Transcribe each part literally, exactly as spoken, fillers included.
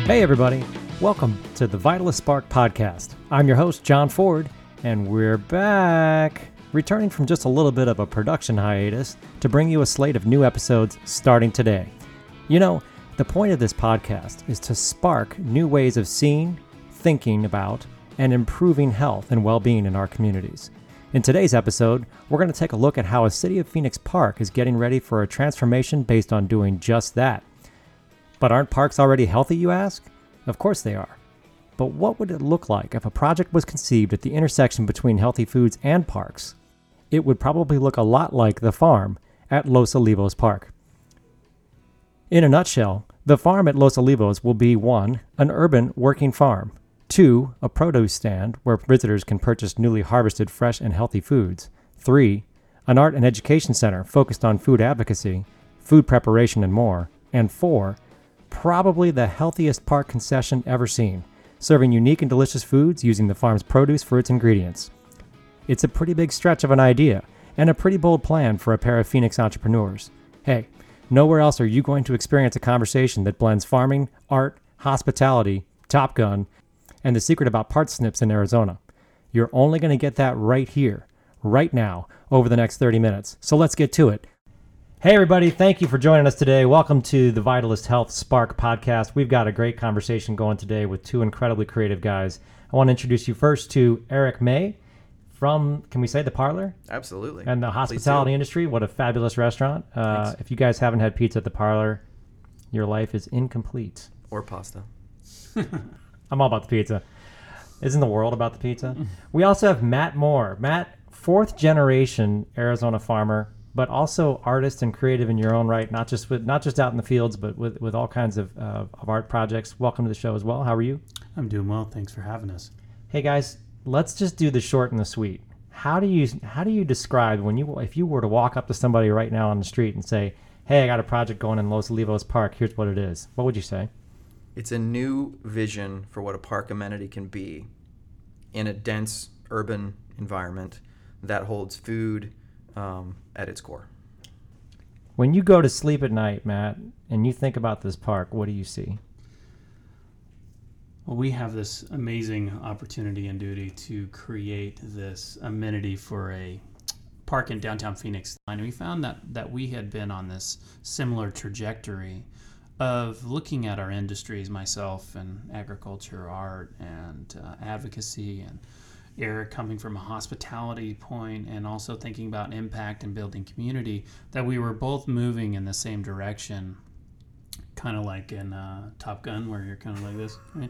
Hey everybody, welcome to the Vitalist Spark podcast. I'm your host, John Ford, and we're back, returning from just a little bit of a production hiatus to bring you a slate of new episodes starting today. You know, the point of this podcast is to spark new ways of seeing, thinking about, and improving health and well-being in our communities. In today's episode, we're going to take a look at how a City of Phoenix park is getting ready for a transformation based on doing just that. But aren't parks already healthy, you ask? Of course they are. But what would it look like if a project was conceived at the intersection between healthy foods and parks? It would probably look a lot like The Farm at Los Olivos Park. In a nutshell, The Farm at Los Olivos will be one, an urban working farm, two, a produce stand where visitors can purchase newly harvested fresh and healthy foods, three, an art and education center focused on food advocacy, food preparation, and more, and four, probably the healthiest park concession ever seen, serving unique and delicious foods using the farm's produce for its ingredients. It's a pretty big stretch of an idea, and a pretty bold plan for a pair of Phoenix entrepreneurs. Hey, nowhere else are you going to experience a conversation that blends farming, art, hospitality, Top Gun, and the secret about part snips in Arizona. You're only going to get that right here, right now, over the next thirty minutes. So let's get to it. Hey everybody, thank you for joining us today. Welcome to the Vitalist Health Spark podcast. We've got a great conversation going today with two incredibly creative guys. I want to introduce you first to Eric May from, can we say The Parlor? Absolutely. And the hospitality industry. What a fabulous restaurant. Uh, if you guys haven't had pizza at The Parlor, your life is incomplete. Or pasta. I'm all about the pizza. Isn't the world about the pizza? We also have Matt Moore. Matt, fourth generation Arizona farmer, but also artist and creative in your own right, not just with not just out in the fields, but with, with all kinds of, uh, of art projects. Welcome to the show as well. How are you? I'm doing well. Thanks for having us. Hey guys, let's just do the short and the sweet. How do you how do you describe when you if you were to walk up to somebody right now on the street and say, "Hey, I got a project going in Los Olivos Park. Here's what it is." What would you say? It's a new vision for what a park amenity can be in a dense urban environment that holds food um, at its core. When you go to sleep at night, Matt, and you think about this park, what do you see? Well, we have this amazing opportunity and duty to create this amenity for a park in downtown Phoenix. And we found that, that we had been on this similar trajectory of looking at our industries, myself and agriculture, art, and uh, advocacy, and Eric coming from a hospitality point, and also thinking about impact and building community, that we were both moving in the same direction, kind of like in uh, Top Gun, where you're kind of like this, right?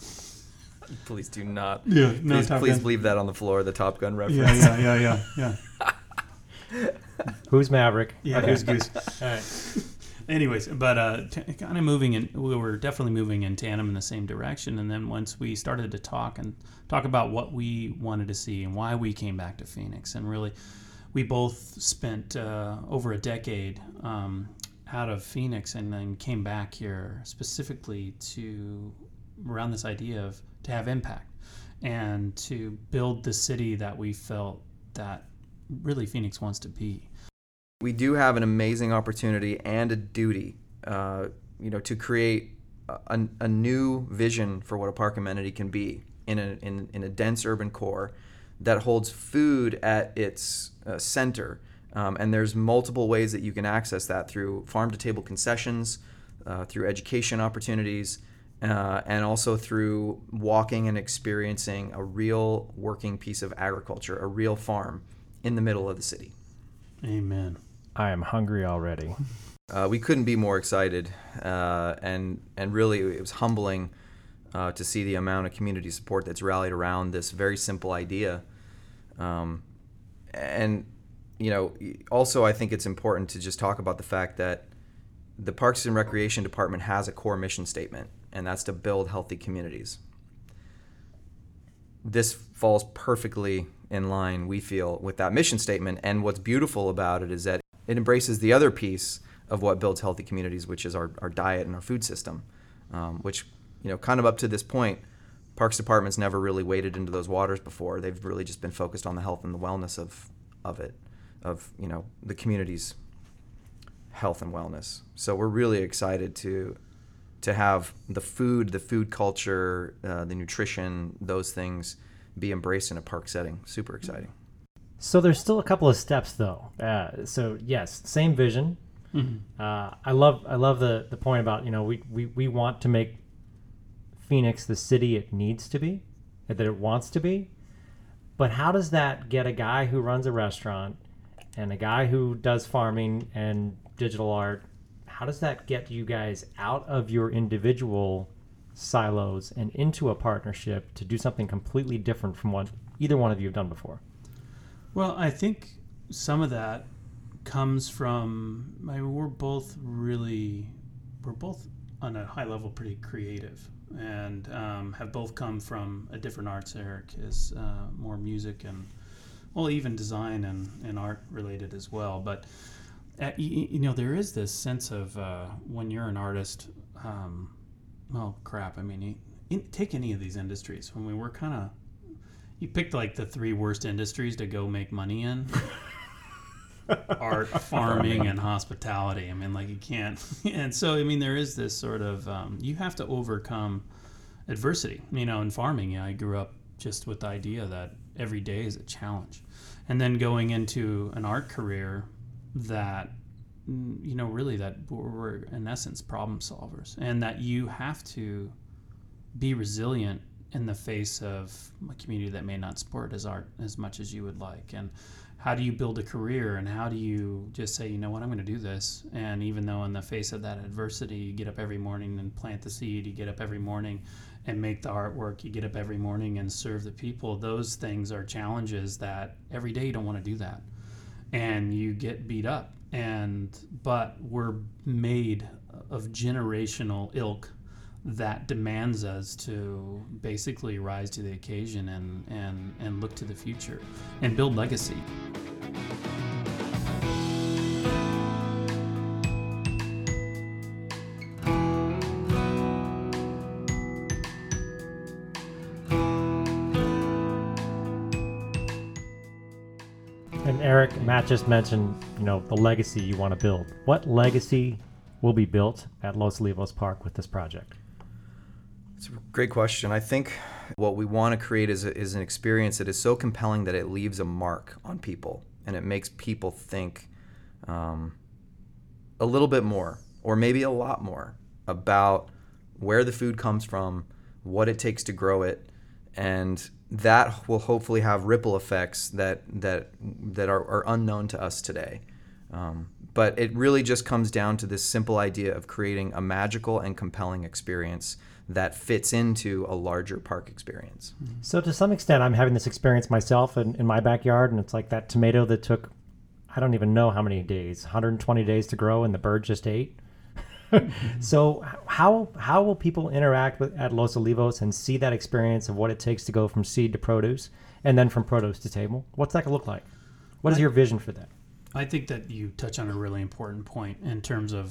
Please do not. Yeah, no, please, Top please Gun. leave that on the floor, the Top Gun reference. Yeah, yeah, yeah, yeah, yeah. Who's Maverick? Yeah, Okay. who's Goose? All right. Anyways, but uh, t- kind of moving in, we were definitely moving in tandem in the same direction. And then once we started to talk and talk about what we wanted to see and why we came back to Phoenix, and really, we both spent uh, over a decade um, out of Phoenix, and then came back here specifically to around this idea of to have impact and to build the city that we felt that really Phoenix wants to be. We do have an amazing opportunity and a duty, uh, you know, to create a, a new vision for what a park amenity can be in a in, in a dense urban core that holds food at its uh, center. Um, and there's multiple ways that you can access that through farm-to-table concessions, uh, through education opportunities, uh, and also through walking and experiencing a real working piece of agriculture, a real farm in the middle of the city. Amen. I am hungry already. Uh, we couldn't be more excited, uh, and and really it was humbling uh, to see the amount of community support that's rallied around this very simple idea. Um, and you know, also I think it's important to just talk about the fact that the Parks and Recreation Department has a core mission statement, and that's to build healthy communities. This falls perfectly in line, we feel, with that mission statement. And what's beautiful about it is that it embraces the other piece of what builds healthy communities, which is our, our diet and our food system, um, which, you know, kind of up to this point, Parks Department's never really waded into those waters before. They've really just been focused on the health and the wellness of, of it, of, you know, the community's health and wellness. So we're really excited to to have the food, the food culture, uh, the nutrition, those things be embraced in a park setting. Super exciting. So there's still a couple of steps though. Uh, so yes, same vision. Mm-hmm. Uh, I love I love the, the point about, you know, we, we, we want to make Phoenix the city it needs to be, that it wants to be. But how does that get a guy who runs a restaurant and a guy who does farming and digital art, how does that get you guys out of your individual silos and into a partnership to do something completely different from what either one of you have done before? Well, I think some of that comes from, I mean, we're both really, we're both on a high level pretty creative, and um, have both come from a different arts. Eric is uh, more music and, well, even design and, and art related as well. But, uh, you, you know, there is this sense of uh, when you're an artist, um, well, crap, I mean, you, in, take any of these industries. When we were kind of, you picked like the three worst industries to go make money in. Art, farming, and hospitality. I mean, like, you can't. And so, I mean, there is this sort of, um, you have to overcome adversity. You know, in farming, yeah, I grew up just with the idea that every day is a challenge. And then going into an art career that, you know, really that we're, in essence, problem solvers. And that you have to be resilient in the face of a community that may not support as art as much as you would like. And how do you build a career, and how do you just say, you know what, I'm going to do this? And even though in the face of that adversity, you get up every morning and plant the seed, you get up every morning and make the artwork, you get up every morning and serve the people, those things are challenges that every day you don't want to do that. And you get beat up. And but we're made of generational ilk that demands us to basically rise to the occasion and, and, and look to the future and build legacy. And Eric, Matt just mentioned, you know, the legacy you want to build. What legacy will be built at Los Olivos Park with this project? It's a great question. I think what we want to create is, a, is an experience that is so compelling that it leaves a mark on people, and it makes people think um, a little bit more, or maybe a lot more, about where the food comes from, what it takes to grow it, and that will hopefully have ripple effects that that that are, are unknown to us today. Um, but it really just comes down to this simple idea of creating a magical and compelling experience that fits into a larger park experience. So to some extent, I'm having this experience myself in, in my backyard, and it's like that tomato that took, I don't even know how many days, one hundred twenty days to grow, and the bird just ate. So how how will people interact with at Los Olivos and see that experience of what it takes to go from seed to produce, and then from produce to table? What's that going to look like? What is I, your vision for that? I think that you touch on a really important point in terms of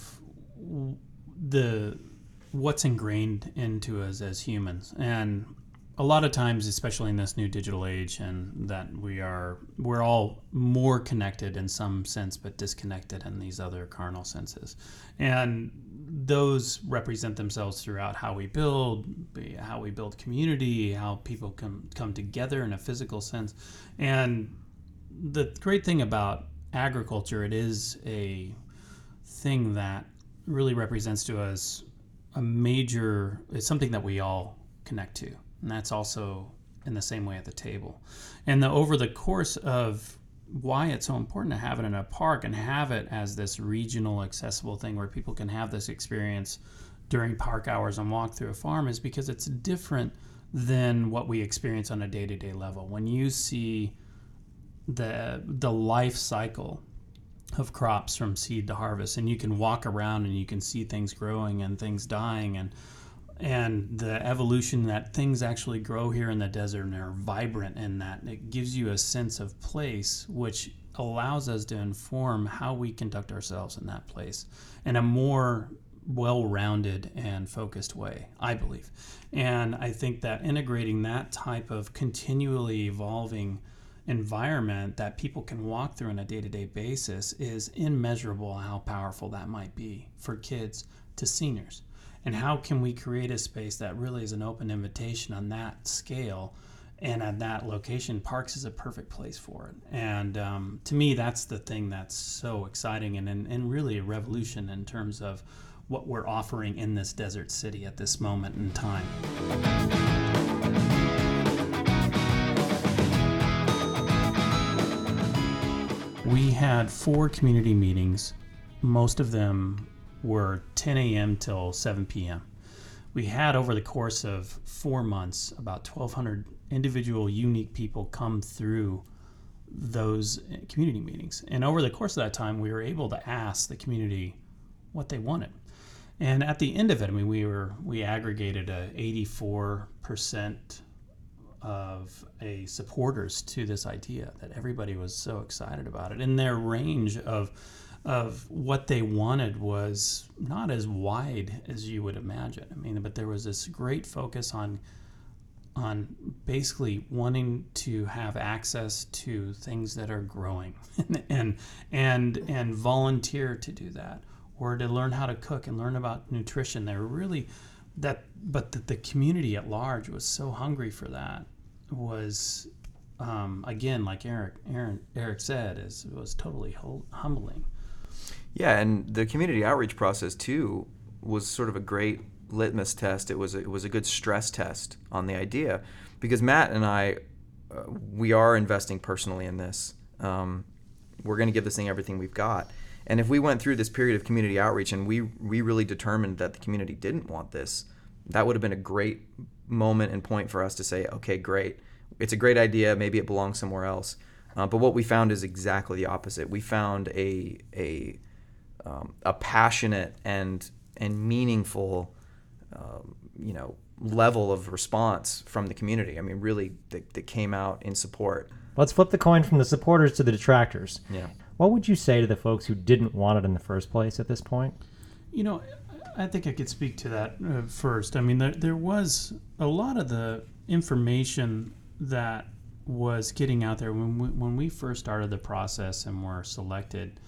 the what's ingrained into us as humans. And a lot of times, especially in this new digital age, and that we are, we're all more connected in some sense, but disconnected in these other carnal senses. And those represent themselves throughout how we build, how we build community, how people come, come together in a physical sense. And the great thing about agriculture, it is a thing that really represents to us a major, it's something that we all connect to. And that's also in the same way at the table. And the, over the course of why it's so important to have it in a park and have it as this regional accessible thing where people can have this experience during park hours and walk through a farm is because it's different than what we experience on a day-to-day level. When you see the the life cycle of crops from seed to harvest, and you can walk around and you can see things growing and things dying, and and the evolution that things actually grow here in the desert and are vibrant in that, it gives you a sense of place, which allows us to inform how we conduct ourselves in that place in a more well-rounded and focused way, I believe. And I think that integrating that type of continually evolving environment that people can walk through on a day-to-day basis is immeasurable how powerful that might be for kids to seniors. and how can we create a space that really is an open invitation on that scale. And at that location, Parks is a perfect place for it. And um, to me, that's the thing that's so exciting and, and, and really a revolution in terms of what we're offering in this desert city at this moment in time. We had four community meetings. Most of them were ten a.m. till seven p.m. We had, over the course of four months, about twelve hundred individual, unique people come through those community meetings. And over the course of that time, we were able to ask the community what they wanted. And at the end of it, I mean, we were we aggregated a eighty-four percent of a supporters to this idea, that everybody was so excited about it. And their range of of what they wanted was not as wide as you would imagine. I mean, but there was this great focus on on basically wanting to have access to things that are growing and and and volunteer to do that, or to learn how to cook and learn about nutrition. They were really that, but the, the community at large was so hungry for that. Was um, again, like Eric Aaron, Eric said, is was totally hum- humbling. Yeah, and the community outreach process too was sort of a great litmus test. It was a, it was a good stress test on the idea, because Matt and I, uh, we are investing personally in this. Um, we're going to give this thing everything we've got. And if we went through this period of community outreach and we we really determined that the community didn't want this, that would have been a great moment and point for us to say, okay, great. It's a great idea. Maybe it belongs somewhere else. Uh, but what we found is exactly the opposite. We found a a um, a passionate and and meaningful, um, you know, level of response from the community. I mean, really, that, that came out in support. Let's flip the coin from the supporters to the detractors. Yeah. What would you say to the folks who didn't want it in the first place at this point? You know, I think I could speak to that uh, first. I mean, there, there was a lot of the information that was getting out there when we, when we first started the process and were selected.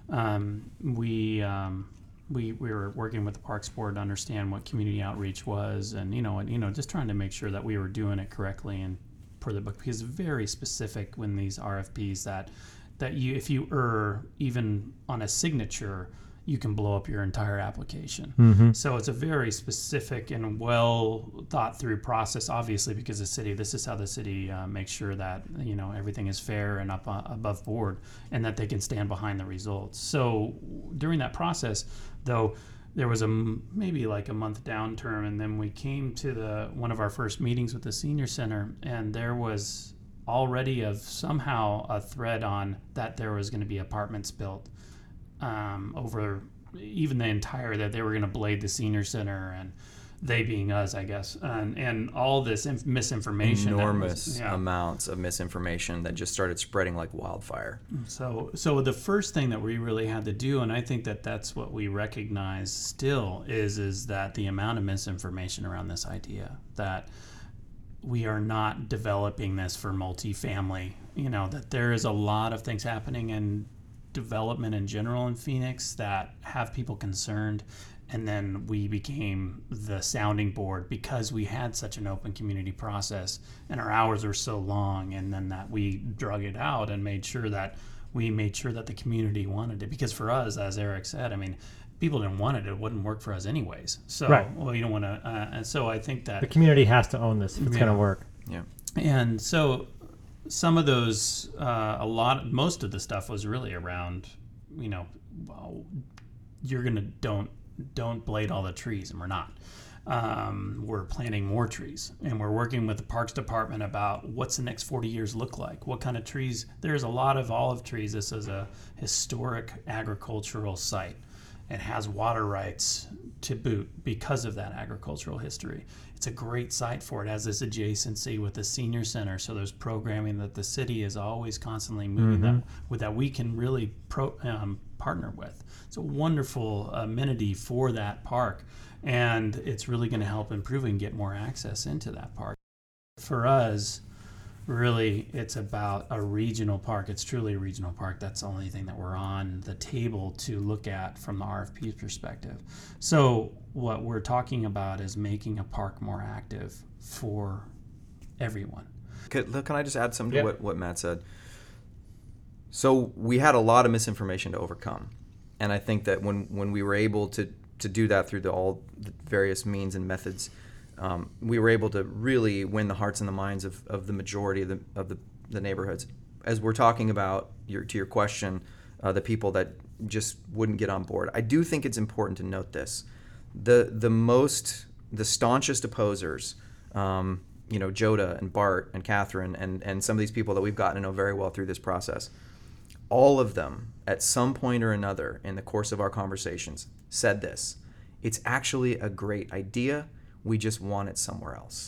Um, we um, we we were working with the Parks Board to understand what community outreach was, and you know, and you know, just trying to make sure that we were doing it correctly and per the book, because it's very specific when these R F Ps that that you if you err even on a signature, you can blow up your entire application. Mm-hmm. So it's a very specific and well thought through process, obviously, because the city, this is how the city uh, makes sure that, you know, everything is fair and up uh, above board, and that they can stand behind the results. So during that process, though, there was a maybe like a month downturn, and then we came to the one of our first meetings with the senior center, and there was already of somehow a thread on that there was going to be apartments built um, over even the entire, that they were going to blade the senior center, and they being us, I guess, and and all this inf- misinformation. Enormous was, yeah. amounts of misinformation that just started spreading like wildfire. So, so the first thing that we really had to do, and I think that that's what we recognize still, is is that the amount of misinformation around this idea, that we are not developing this for multifamily, you know, that there is a lot of things happening in development in general in Phoenix that have people concerned. And then we became the sounding board because we had such an open community process and our hours were so long, and then that we drug it out and made sure that we made sure that the community wanted it. Because for us, as Eric said, I mean, people didn't want it, it wouldn't work for us anyways. So, right. well, you don't want to, uh, and so I think that the community has to own this if it's yeah. going to work. Yeah. And so some of those, uh, a lot, most of the stuff was really around, you know, well, you're going to don't, don't blade all the trees, and we're not. Um, we're planting more trees, and we're working with the Parks Department about what's the next forty years look like. What kind of trees? There's a lot of olive trees. This is a historic agricultural site. It has water rights to boot because of that agricultural history. It's a great site for it. It has this adjacency with the senior center, so there's programming that the city is always constantly moving Mm-hmm. that with that we can really pro, um, partner with. It's a wonderful amenity for that park, and it's really going to help improve and get more access into that park. For us, really it's about a regional park. It's truly a regional park. That's the only thing that we're on the table to look at from the R F P perspective. So what we're talking about is making a park more active for everyone. Can, can I just add something Yeah. to what, what Matt said? So we had a lot of misinformation to overcome. And I think that when, when we were able to, to do that through the, all the various means and methods, um, we were able to really win the hearts and the minds of, of the majority of the, of the, the neighborhoods. As we're talking about, your, to your question, uh, the people that just wouldn't get on board, I do think it's important to note this. The, the most, the staunchest opposers, um, you know, Joda and Bart and Catherine and, and some of these people that we've gotten to know very well through this process, all of them at some point or another in the course of our conversations said this: it's actually a great idea, we just want it somewhere else.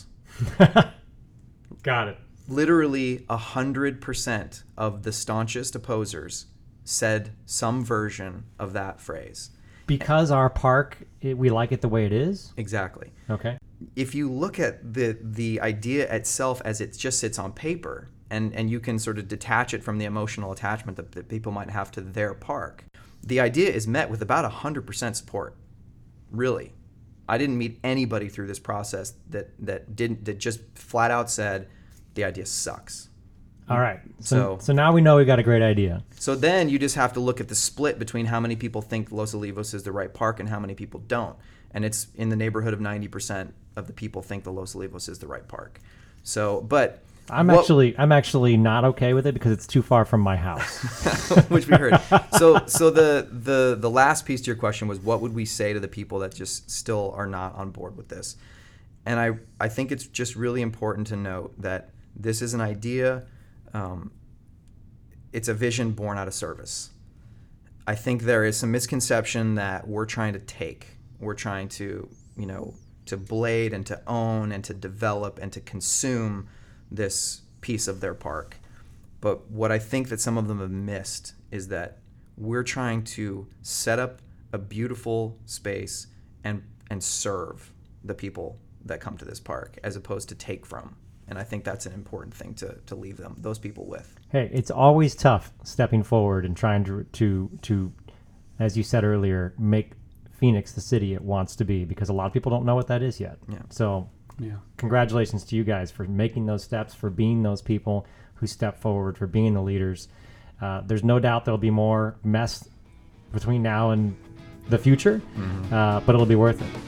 Got it. Literally a hundred percent of the staunchest opposers said some version of that phrase. Because our park, it, we like it the way it is? Exactly. Okay. If you look at the the idea itself as it just sits on paper, and, and you can sort of detach it from the emotional attachment that, that people might have to their park, the idea is met with about one hundred percent support. Really. I didn't meet anybody through this process that, that didn't that just flat out said the idea sucks. All right. So, So- so now we know we got a great idea. So then you just have to look at the split between how many people think Los Olivos is the right park and how many people don't. And it's in the neighborhood of ninety percent of the people think the Los Olivos is the right park. So, but I'm what- actually I'm actually not okay with it because it's too far from my house. which we heard. So, so the the the last piece to your question was, what would we say to the people that just still are not on board with this? And I I think it's just really important to note that this is an idea. Um, it's a vision born out of service. I think there is some misconception that we're trying to take. We're trying to, you know, to blade and to own and to develop and to consume this piece of their park. But what I think that some of them have missed is that we're trying to set up a beautiful space and and serve the people that come to this park as opposed to take from. And I think that's an important thing to, to leave them, those people with. Hey, it's always tough stepping forward and trying to to to, as you said earlier, make Phoenix the city it wants to be, because a lot of people don't know what that is yet. Yeah. So Yeah. congratulations to you guys for making those steps, for being those people who step forward, for being the leaders. Uh, there's no doubt there'll be more mess between now and the future, Mm-hmm. uh, but it'll be worth it.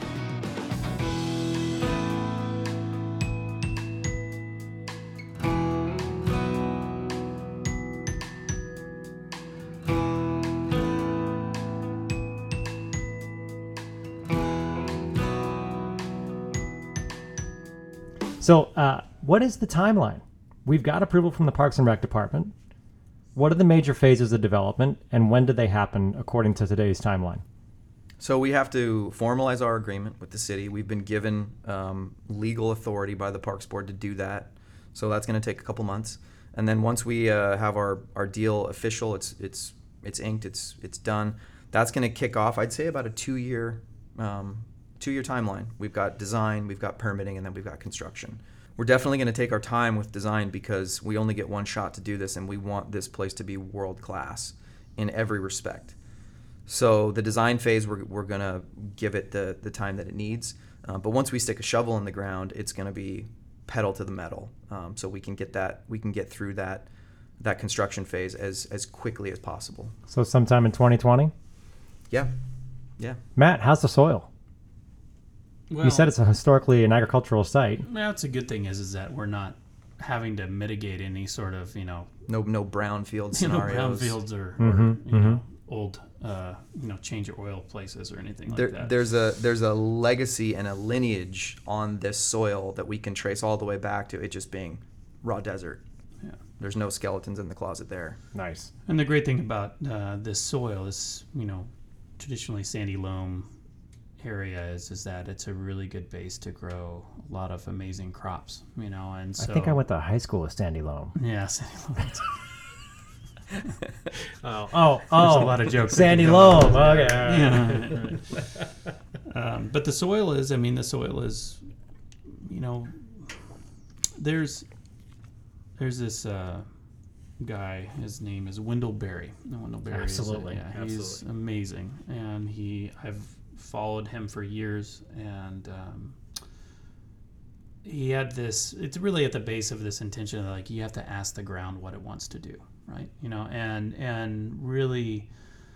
So, uh, what is the timeline? We've got approval from the Parks and Rec Department. What are the major phases of development, and when do they happen according to today's timeline? So we have to formalize our agreement with the city. We've been given um, legal authority by the Parks Board to do that. So that's going to take a couple months. And then once we uh, have our, our deal official, it's it's it's inked, it's it's done. That's going to kick off, I'd say, about a two-year um, two-year timeline. We've got design, we've got permitting, and then we've got construction. We're definitely going to take our time with design because we only get one shot to do this, and we want this place to be world-class in every respect. So the design phase, we're, we're going to give it the, the time that it needs. Uh, but once we stick a shovel in the ground, it's going to be pedal to the metal. Um, so we can get that, we can get through that that construction phase as, as quickly as possible. So sometime in twenty twenty? Yeah. Yeah. Matt, how's the soil? Well, You said it's a historically an agricultural site. that's a good thing is is that we're not having to mitigate any sort of, you know, No no brownfield you know, scenarios. brownfields or, Mhm, or you know, mhm. old, uh, you know, change your oil places or anything like There, that. there's a there's a legacy and a lineage on this soil that we can trace all the way back to it just being raw desert. Yeah. There's no skeletons in the closet there. Nice. And the great thing about uh, this soil, this, you know, traditionally sandy loam area is is that it's a really good base to grow a lot of amazing crops, you know, and so I think I went to high school with Sandy Loam. yeah, sandy loam. Oh, oh, There's a lot of jokes. that Sandy can go Loam. on. Okay. all right. Yeah, right, right. Um, but the soil is, I mean, the soil is, you know, there's there's this uh, guy. His name is Wendell Berry. Wendell Berry. Absolutely. Is a, yeah, he's Absolutely. amazing, and he I've followed him for years, and um, he had this. It's really at the base of this intention of like you have to ask the ground what it wants to do, right? You know, and and really.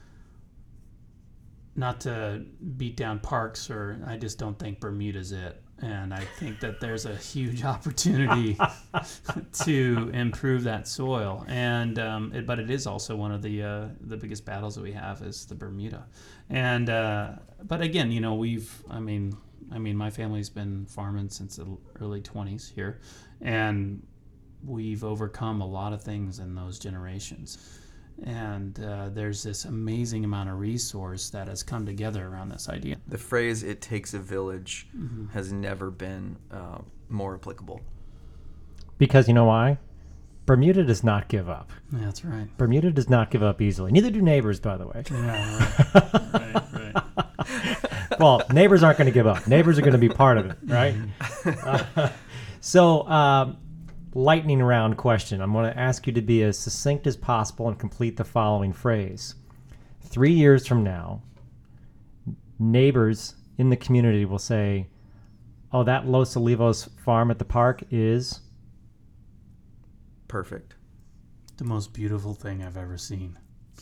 Not to beat down parks, or I just don't think Bermuda's it. And I think that there's a huge opportunity to improve that soil. And um, it, but it is also one of the uh, the biggest battles that we have is the Bermuda. And uh, but again, you know, we've I mean I mean my family's been farming since the early twenties here, and we've overcome a lot of things in those generations. And uh, there's this amazing amount of resource that has come together around this idea. The phrase "it takes a village" Mm-hmm. has never been uh, more applicable. Because you know why? Bermuda does not give up. Yeah, that's right. Bermuda does not give up easily. Neither do neighbors, by the way. Yeah, right, right, right. Well, neighbors aren't going to give up. Neighbors are going to be part of it, right? Uh, so, um, lightning round question. I'm going to ask you to be as succinct as possible and complete the following phrase. Three years from now, neighbors in the community will say, oh, that Los Olivos farm at the park is... Perfect. The most beautiful thing I've ever seen.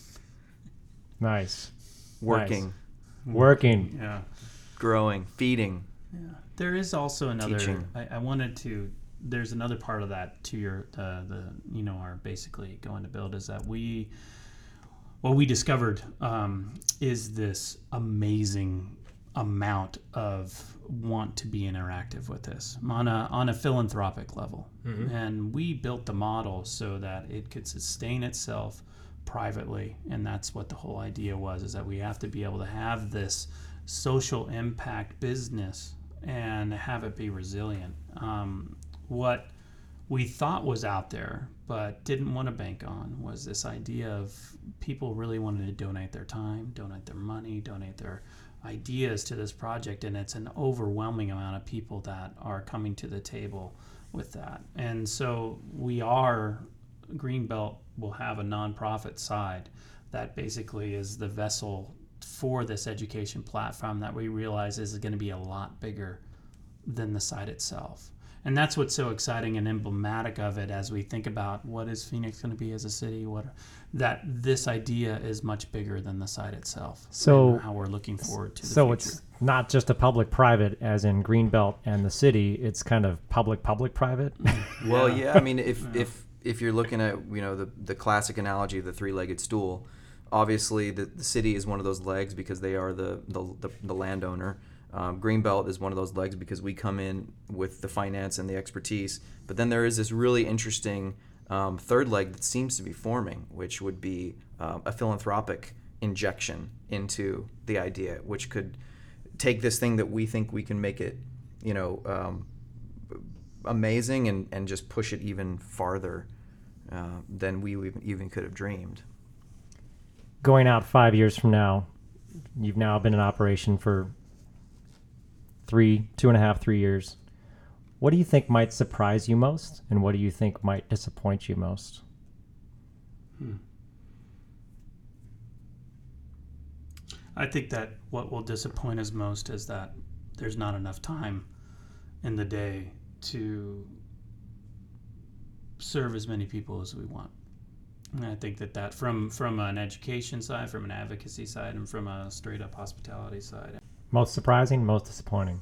Nice. Working, Nice. Working. Yeah. growing, feeding. Yeah. There is also another. Teaching. I, I wanted to. There's another part of that to your uh, the you know our basically going to build is that we what we discovered um, is this amazing amount of want to be interactive with this on a on a philanthropic level, mm-hmm. and we built the model so that it could sustain itself privately, and that's what the whole idea was, is that we have to be able to have this social impact business and have it be resilient. Um, what we thought was out there but didn't want to bank on was this idea of people really wanted to donate their time, donate their money, donate their ideas to this project, and it's an overwhelming amount of people that are coming to the table with that. And so we are, Greenbelt will have a nonprofit side that basically is the vessel for this education platform that we realize is going to be a lot bigger than the site itself. And that's what's so exciting and emblematic of it as we think about what is Phoenix going to be as a city, what that this idea is much bigger than the site itself. So and how we're looking forward to the so future. It's not just a public-private as in Greenbelt and the city, it's kind of public-public-private? Well, yeah, I mean, if yeah. if if you're looking at, you know, the the classic analogy of the three-legged stool, obviously the, the city is one of those legs because they are the the, the, the landowner. Um, Greenbelt is one of those legs because we come in with the finance and the expertise. But then there is this really interesting um, third leg that seems to be forming, which would be um, a philanthropic injection into the idea, which could take this thing that we think we can make it, you know, um, amazing and, and just push it even farther uh, than we even could have dreamed. Going out five years from now, you've now been in operation for three, two and a half, three years. What do you think might surprise you most, and what do you think might disappoint you most? Hmm. I think that what will disappoint us most is that there's not enough time in the day to serve as many people as we want. And I think that that from, from an education side, from an advocacy side, and from a straight-up hospitality side. Most surprising, most disappointing?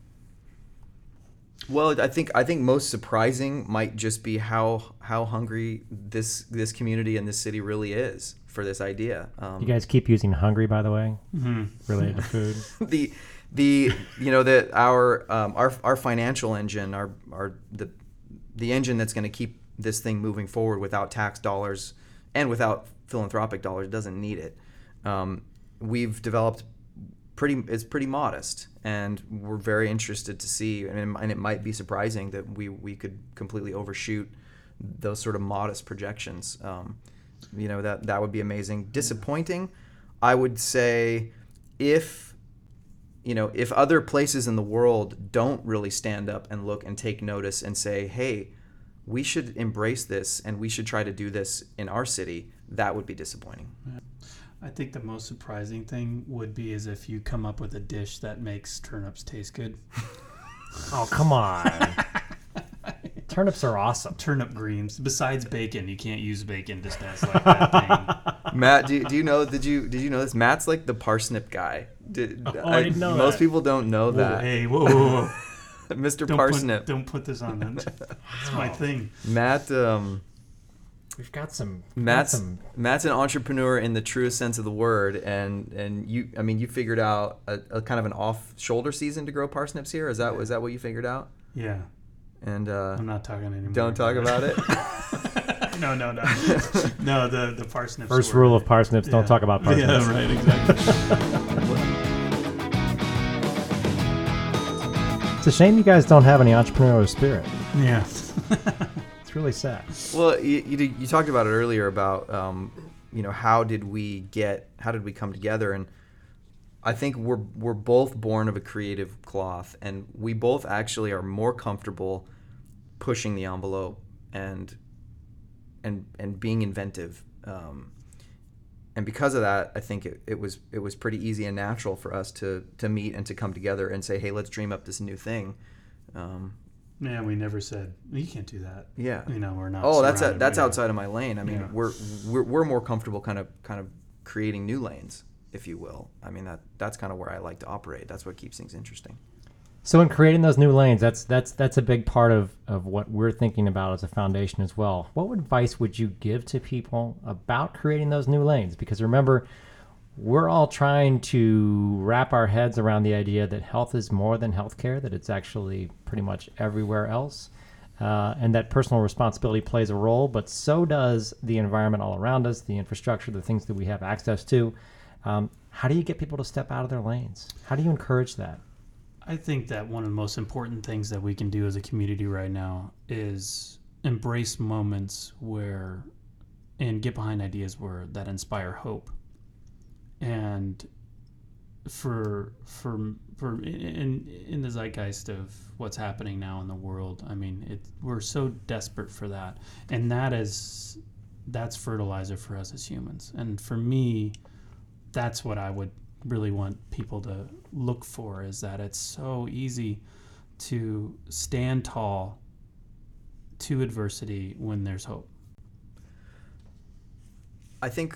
Well, I think I think most surprising might just be how how hungry this this community and this city really is for this idea. Um, you guys keep using hungry, by the way, mm-hmm. related to food. the the you know that our um, our our financial engine, our our the the engine that's going to keep this thing moving forward without tax dollars and without philanthropic dollars doesn't need it. Um, we've developed. Pretty, it's pretty modest, and we're very interested to see, and, and it might be surprising that we, we could completely overshoot those sort of modest projections. Um, you know, that that would be amazing. Disappointing, I would say, if you know, if other places in the world don't really stand up and look and take notice and say, hey, we should embrace this and we should try to do this in our city, that would be disappointing. I think the most surprising thing would be is if you come up with a dish that makes turnips taste good. Oh, come on. Turnips are awesome. Turnip greens. Besides bacon, you can't use bacon just as like that thing. Matt, do, do you know? Did you did you know this? Matt's like the parsnip guy. Did, oh, I, I didn't know most that. people don't know Whoa, that. hey, whoa, whoa, whoa. Mister Don't Parsnip. Put, don't put this on them. It's my thing. Matt. Um, We've got some. we've got Matt's some. Matt's an entrepreneur in the truest sense of the word, and and you. I mean, you figured out a, a kind of an off-shoulder season to grow parsnips here. Is that was that what you figured out? Yeah. And uh, I'm not talking anymore. don't talk about it. no, no, no. No, the, the parsnips. First were, rule of parsnips: yeah. don't talk about parsnips. Yeah, right, exactly. It's a shame you guys don't have any entrepreneurial spirit. Yeah. It's really sad. Well, you, you, you talked about it earlier about, um, you know, how did we get, how did we come together? And I think we're we're both born of a creative cloth, and we both actually are more comfortable pushing the envelope and and and being inventive. Um, and because of that, I think it, it was it was pretty easy and natural for us to to meet and to come together and say, hey, let's dream up this new thing. Um, Man, we never said you can't do that. yeah. You know, we're not. Oh, that's a, surrounded that's by- outside of my lane. I mean, Yeah. we're, we're we're more comfortable kind of kind of creating new lanes, if you will. I mean, that that's kind of where I like to operate. That's what keeps things interesting. So in creating those new lanes, that's that's that's a big part of, of what we're thinking about as a foundation as well. What advice would you give to people about creating those new lanes? Because remember, we're all trying to wrap our heads around the idea that health is more than healthcare, that it's actually pretty much everywhere else, uh, and that personal responsibility plays a role, but so does the environment all around us, the infrastructure, the things that we have access to. Um, how do you get people to step out of their lanes? How do you encourage that? I think that one of the most important things that we can do as a community right now is embrace moments where and get behind ideas where that inspire hope. And for for for in in the zeitgeist of what's happening now in the world, I mean, it we're so desperate for that, and that is that's fertilizer for us as humans. And for me, that's what I would really want people to look for, is that it's so easy to stand tall to adversity when there's hope. I think,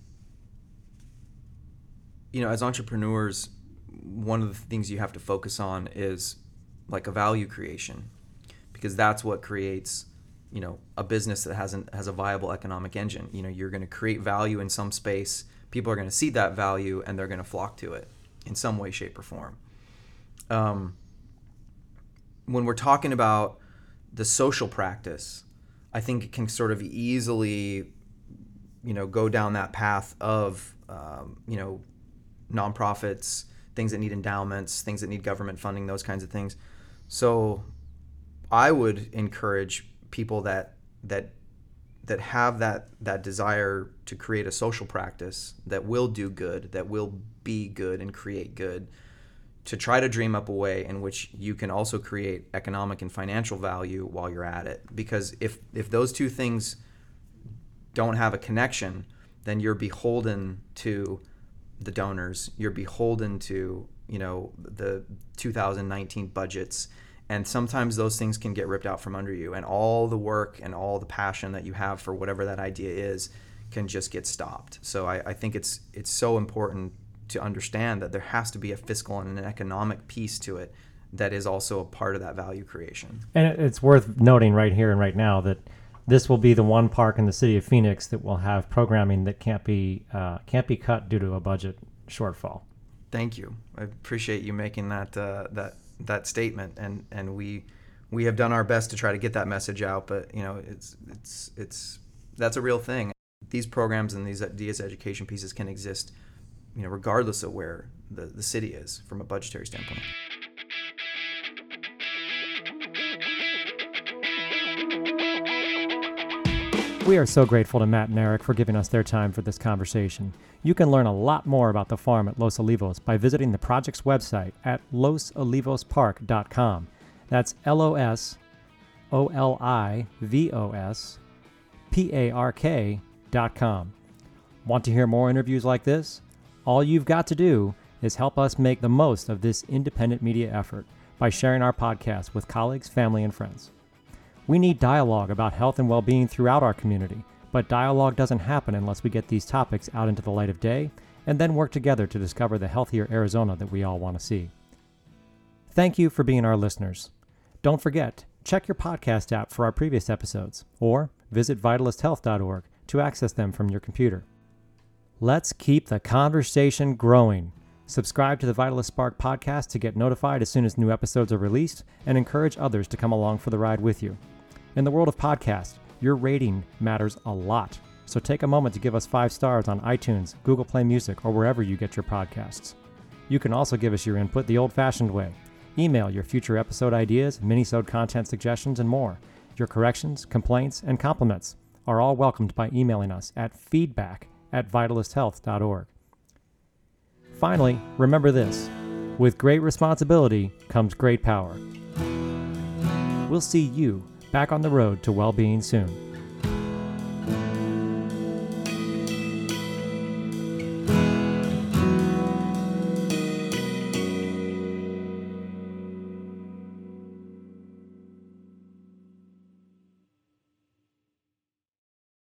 you know, as entrepreneurs, one of the things you have to focus on is like a value creation, because that's what creates, you know, a business that hasn't has a viable economic engine. You know, you're going to create value in some space. People are going to see that value and they're going to flock to it in some way, shape, or form. Um, when we're talking about the social practice, I think it can sort of easily, you know, go down that path of, um, you know, nonprofits, things that need endowments, things that need government funding, those kinds of things. So I would encourage people that that that have that that desire to create a social practice that will do good, that will be good and create good, to try to dream up a way in which you can also create economic and financial value while you're at it. Because if if those two things don't have a connection, then you're beholden to the donors, you're beholden to, you know, the two thousand nineteen budgets, and sometimes those things can get ripped out from under you, and all the work and all the passion that you have for whatever that idea is can just get stopped. So I, I think it's it's so important to understand that there has to be a fiscal and an economic piece to it that is also a part of that value creation. And it- it's worth noting right here and right now that this will be the one park in the city of Phoenix that will have programming that can't be uh, can't be cut due to a budget shortfall. Thank you. I appreciate you making that uh, that that statement, and, and we we have done our best to try to get that message out. But you know, it's it's it's that's a real thing. These programs and these these education pieces can exist, you know, regardless of where the, the city is from a budgetary standpoint. We are so grateful to Matt and Eric for giving us their time for this conversation. You can learn a lot more about the farm at Los Olivos by visiting the project's website at los olivos park dot com. That's L O S O L I V O S P A R K dot com. Want to hear more interviews like this? All you've got to do is help us make the most of this independent media effort by sharing our podcast with colleagues, family, and friends. We need dialogue about health and well-being throughout our community, but dialogue doesn't happen unless we get these topics out into the light of day and then work together to discover the healthier Arizona that we all want to see. Thank you for being our listeners. Don't forget, check your podcast app for our previous episodes, or visit vitalist health dot org to access them from your computer. Let's keep the conversation growing. Subscribe to the Vitalist Spark podcast to get notified as soon as new episodes are released, and encourage others to come along for the ride with you. In the world of podcasts, your rating matters a lot, so take a moment to give us five stars on iTunes, Google Play Music, or wherever you get your podcasts. You can also give us your input the old-fashioned way. Email your future episode ideas, minisode content suggestions, and more. Your corrections, complaints, and compliments are all welcomed by emailing us at feedback at vitalist health dot org. Finally, remember this: with great responsibility comes great power. We'll see you back on the road to well-being soon.